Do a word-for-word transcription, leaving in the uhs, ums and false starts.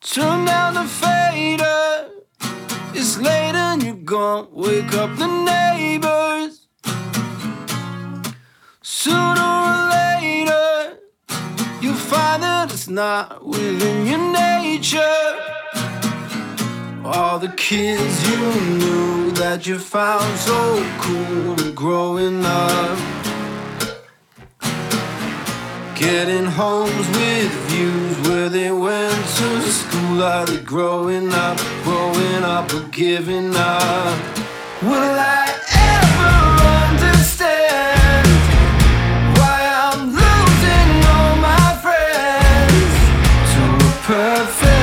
Turn down the fader. It's late and you're gone. Wake up the neighbors. Sooner or later, you'll find that it's not within your nature. All the kids you knew that you found so cool growing up, getting homes with views where they went to school. Are they growing up, growing up or giving up? Will I ever understand why I'm losing all my friends to a perfect